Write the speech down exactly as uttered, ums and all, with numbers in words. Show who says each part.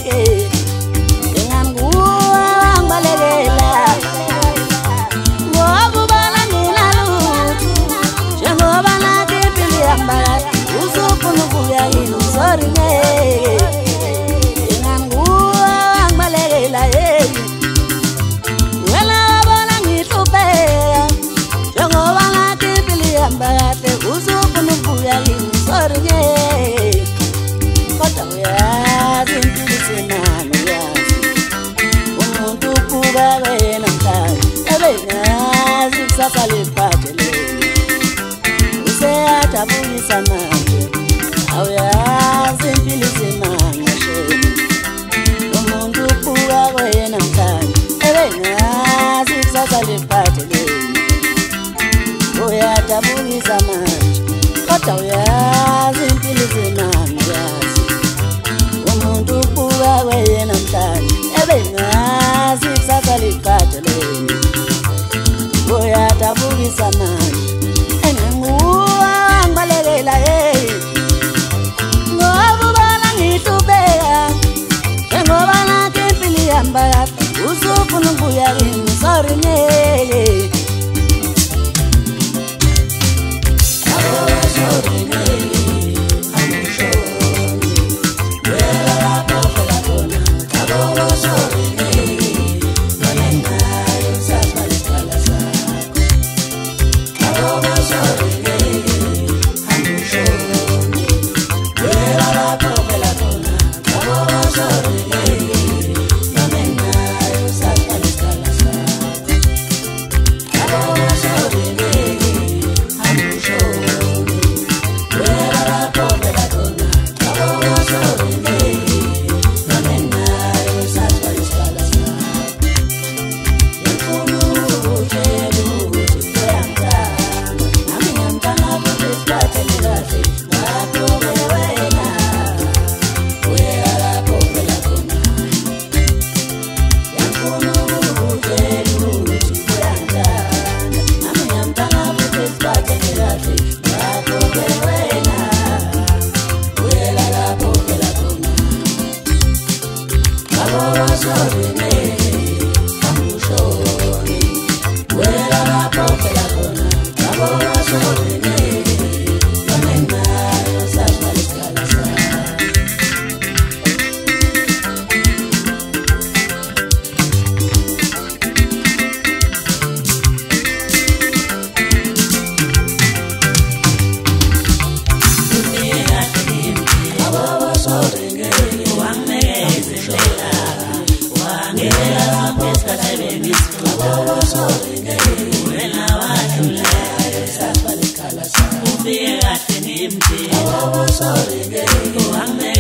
Speaker 1: Tabulisa manje awuyazi impilo isimanga shema umuntu ubuka kwena mhlanje ebengazi kusasa liphatheleni uyatabulisa manje kodwa uyazi impilo isimanga yazi umuntu ubuka kwena mhlanje ebengazi kusasa liphatheleni uyatabulisa manje Usufuna ukuya kimi sorry ne Abo sorry ne amusho Wela la pofela kona Abo sorry ne Yonena yosasa liskala sa Abo sorry ne amusho Wela la pofela kona Abo sorry ne Sorry,